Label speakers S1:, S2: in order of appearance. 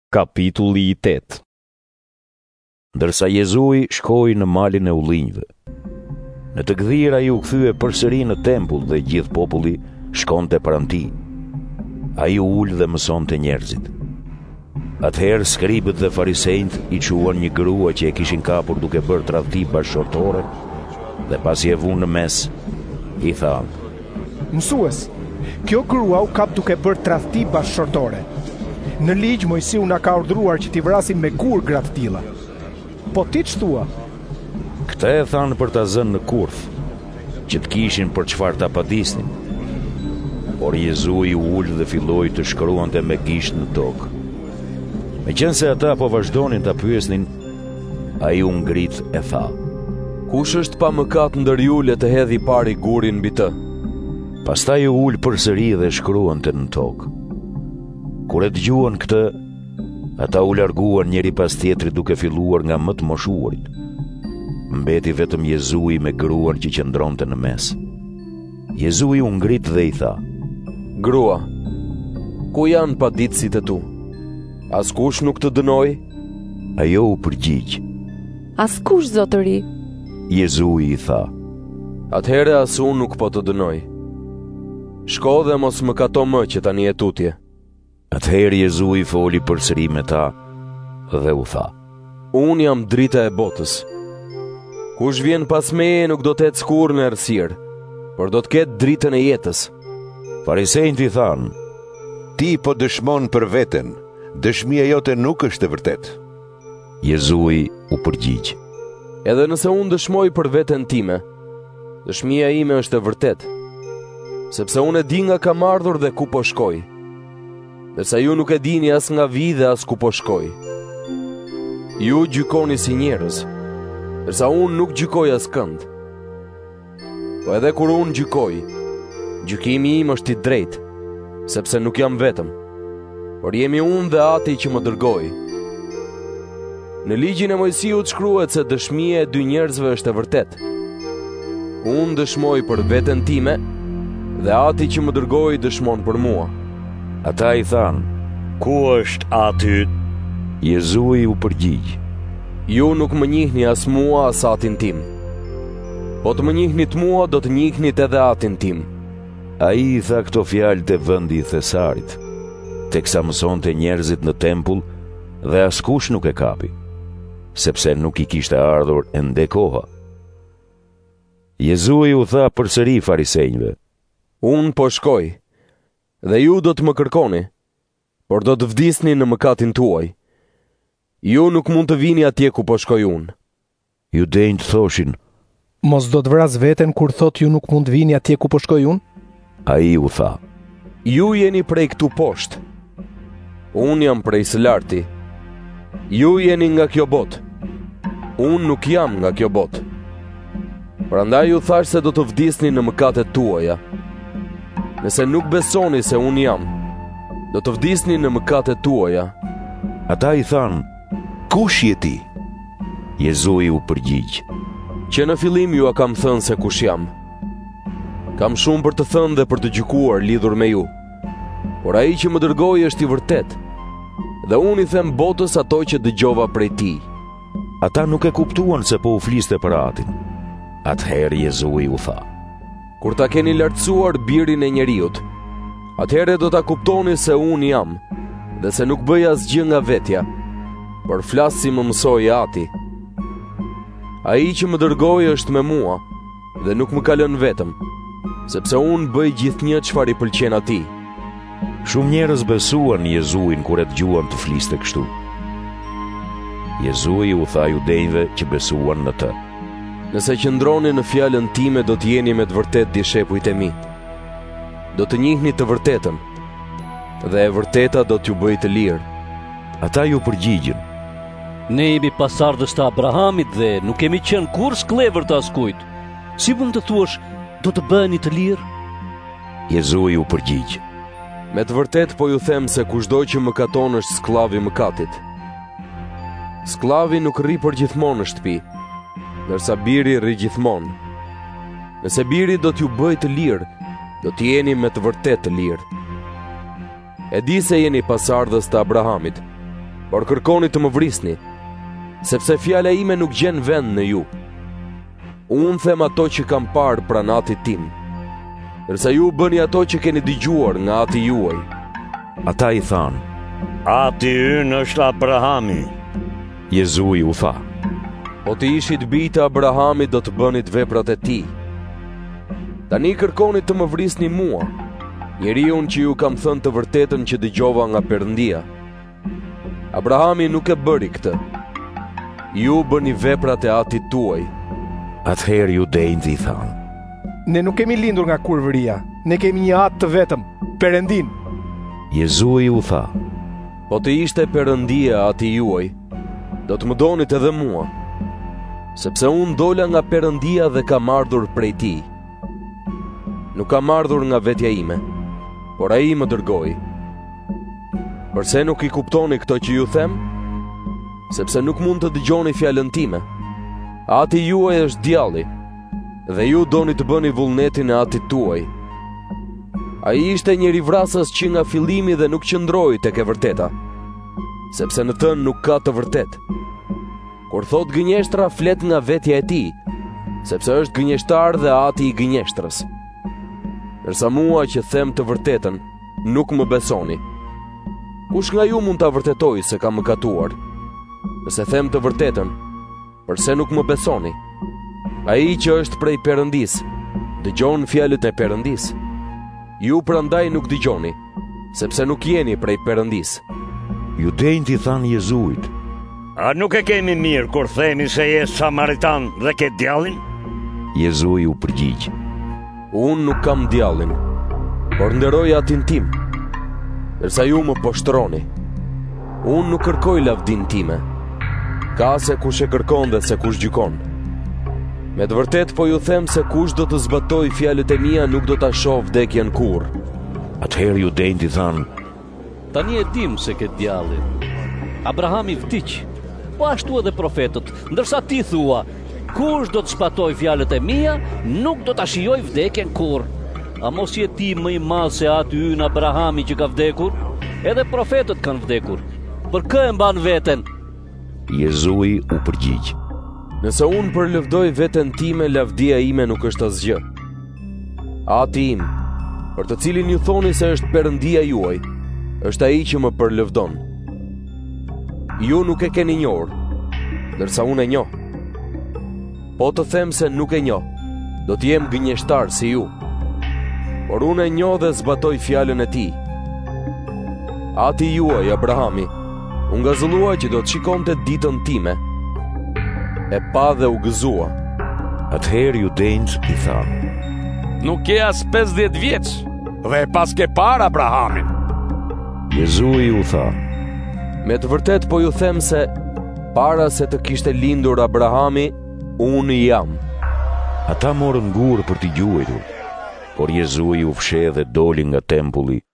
S1: Kapitulli 8. Ndërsa Jezui shkoi në malin e ullinjve, në të gdhir ai u kthye përsëri në tempull dhe gjithë populli shkonte pranë tij. Ai u ul dhe mësonte njerëzit. Atëherë skribët dhe farisejt i quan një grua që e kishin kapur duke bërë tradhti bashkëshortore, dhe pasi e vunë në mes, i thanë:
S2: Mësues, kjo grua u kap duke bërë tradhti bashkëshortore. Në ligj Mojsiu na ka urdhëruar që t'i vrasim me gur gratë tilla. Po ti ç'thua?
S1: Këtë e thanë për ta zënë në kurth, që të kishin për çfarë ta padisnin. Por Jezui u ul dhe filloi të shkruante me gisht në tokë. Meqense ata po vazhdonin ta pyesnin, ai u ngrit e tha:
S3: Kush është pa mëkat ndër ju, le të hedhë i pari gurin mbi të.
S1: Pastaj u ul përsëri dhe shkruante në tokë. Kur e dëgjuan këtë, ata u larguan njëri pas tjetrit duke filluar nga më të moshuarit. Mbeti vetëm Jezui me gruan që qëndronte në mes. Jezui u ngrit dhe i tha:
S3: Grua, ku janë paditësit e tu? Askush nuk të dënoi?
S1: Ajo u përgjigj:
S4: Askush, zotëri.
S1: Jezui i tha:
S3: Atëherë as unë nuk po të dënoj. Shko dhe mos më kato më që tani e tutje.
S1: Atëherë Jezui foli përsëri me ta dhe u tha:
S3: Unë jam drita e botës. Kush vjen pas meje nuk do të ecë kurrë në errësirë, por do të ketë dritën e jetës.
S1: Farisejt i thanë:
S5: Ti po dëshmon për veten, dëshmia jote nuk është e vërtetë.
S1: Jezui u përgjigj:
S3: Edhe nëse unë dëshmoj për veten time, dëshmia ime është e vërtetë, sepse unë e di nga kam ardhur dhe ku po shkoj, ndërsa ju nuk e dini as nga vi dhe as ku po shkoj. Ju gjykoni si njerëz, ndërsa unë nuk gjykoj as kënd. Po edhe kur unë gjykoj, gjykimi im është i drejtë, sepse nuk jam vetëm, por jemi unë dhe Ati që më dërgoi. Në ligjin e Mojsiut shkruhet se dëshmia e dy njerëzve është e vërtetë. Unë dëshmoj për veten time dhe Ati që më dërgoi dëshmon për mua.
S1: Ata i thanë: Ku është Ati? Jezui u përgjigj:
S3: Ju nuk më njihni as mua as Atin tim. Po të më njihnit mua, do të njihnit edhe Atin tim.
S1: Ai i tha këto fjalë te vendi i Thesarit, teksa mësonte njerëzit në tempull dhe askush nuk e kapi, sepse nuk i kishte ardhur ende koha. Jezui u tha përsëri farisejve:
S3: Unë po shkoj, dhe ju do të më kërkoni, por do të vdisni në mëkatin tuaj. Ju nuk mund të vini atje ku po shkoj unë.
S1: Judejt thoshin:
S2: Mos do të vras veten kur thot ju nuk mund të vini atje ku po shkoj unë?
S1: Ai u tha:
S3: Ju jeni prej këtu poshtë. Unë jam prej së larti. Ju jeni nga kjo botë. Unë nuk jam nga kjo botë. Prandaj ju thash se do të vdisni në mëkatet tuaja. Nëse nuk besoni se unë jam, do të vdisni në mëkatet tuaja.
S1: Ata i thanë:
S5: Kush je ti?
S1: Jezui u përgjigj:
S3: Që në fillim ju a kam thënë se kush jam. Kam shumë për të thënë dhe për të gjykuar lidhur me ju, por ai që më dërgoi është i vërtetë, dhe unë i them botës ato që dëgjova prej tij.
S1: Ata nuk e kuptuan se po u fliste për Atin. Atëherë Jezui u tha:
S3: Kur ta keni lartësuar birin e njeriut, atëherë do ta kuptoni se unë jam, dhe se nuk bëj asgjë nga vetja, por flas si më mësoi Ati. Ai që më dërgoi është me mua, dhe nuk më ka lënë vetëm, sepse unë bëj gjithnjë çfarë i pëlqen Atij.
S1: Shumë njerëz besuan Jezuin kur e dëgjuan të fliste kështu. Jezui u tha judejve që besuan në të:
S3: Nëse qëndroni në fjalën time, do të jeni me të vërtetë dishepujt e mi. Do të njihni të vërtetën, dhe e vërteta do t'ju bëjë të lirë.
S1: Ata ju përgjigjën:
S6: Ne jemi pasardhës të Abrahamit dhe nuk kemi qenë kurrë skllëvër të askujt. Si mund të thuash do të bëheni të lirë?
S1: Jezui u përgjigj:
S3: Me të vërtetë po ju them se kushdo që mëkaton është skllav i mëkatit. Skllavi nuk rri për gjithmonë në shtëpi, ndërsa biri rri gjithmonë. Nëse biri do t'ju bëjë të lirë, do t'jeni me të vërtetë të lirë. E di se jeni pasardhës të Abrahamit, por kërkoni të më vrisni, sepse fjala ime nuk gjen vend në ju. Unë them ato që kam parë pranë Atit tim, ndërsa ju bëni ato që keni dëgjuar nga ati juaj.
S1: Ata i thanë:
S7: Ati ynë është Abrahami.
S1: Jezui u tha:
S3: Po të ishit bijtë Abrahamit do të bënit veprat e tij. Tani kërkoni të më vrisni mua, njeriun që ju kam thënë të vërtetën që dëgjova nga Perëndia. Abrahami nuk e bëri këtë. Ju bëni veprat e atit tuaj.
S1: Atëherë judejt i thanë:
S2: Ne nuk kemi lindur nga kurvëria, ne kemi një atë të vetëm, Perëndin.
S1: Jezui u tha:
S3: Po të ishte Perëndia ati juaj, do të më donit edhe mua, sepse unë dola nga Perëndia dhe kam ardhur prej tij. Nuk kam ardhur nga vetja ime, por ai më dërgoi. Përse nuk i kuptoni këto që ju them? Sepse nuk mund të dëgjoni fjalën time. Ati juaj është djalli, dhe ju doni të bëni vullnetin e atit tuaj. Ai ishte një rivrasës që nga fillimi dhe nuk qëndroi tek e vërteta, sepse në të nuk ka të vërtet. Kur thot gënjeshtra, flet nga vetja e tij, sepse është gënjeshtar dhe ati i gënjeshtrës. Ndërsa mua që them të vërtetën, nuk më besoni. Kush nga ju mund ta vërtetoj se kam mëkatuar? Nëse them të vërtetën, përse nuk më besoni? Ai që është prej Perëndis, dëgjon fjalët e Perëndis. Ju prandaj nuk dëgjoni, sepse nuk jeni prej Perëndis.
S1: Judejt i thanë Jezuit:
S7: A nuk e kemi mirë kur themi se je samaritan dhe ke djallin?
S1: Jezui u përgjigj:
S3: Unë nuk kam djallin, por nderoj atin tim, ndërsa ju më poshtroni. Unë nuk kërkoj lavdin time, ka se kush e kërkon dhe se kush gjykon. Me të vërtet po ju them se kush do të zbatoj fjalët e mia nuk do ta shoh vdekjen kurrë.
S1: Atëherë judejt i thanë:
S6: Tani e dim se ke djallin. Abrahami vdiq, po ashtu edhe profetët, ndërsa ti thua: kush do të zbatoj fjalët e mia, nuk do ta shijoj vdekjen kurrë. A mos je ti më i madh se aty ynë Abrahami që ka vdekur? Edhe profetët kanë vdekur. Për kë e mban veten?
S1: Jezui u përgjigj:
S3: Nëse unë përlëvdoj veten time, lavdia ime nuk është asgjë. Ati im, për të cilin ju thoni se është Perëndia juaj, është ai që më përlëvdon. Ju nuk e keni njohur, ndërsa unë e njoh. Po të them se nuk e njoh, do të jem gënjeshtar si ju. Por unë e njoh dhe zbatoj fjalën e tij. Ati juaj, Abrahami, u ngazëllua që do të shikonte ditën time. E pa dhe u gëzua.
S1: Atëherë judejt i thanë:
S8: Nuk ke as 50 vjeç dhe pas ke parë Abrahamin.
S1: Jezui u tha:
S3: Me të vërtet po ju them se para se të kishte lindur Abrahami, unë jam.
S1: Ata morën gurë për t'i gjuajtur, por Jezui u fsheh dhe doli nga tempulli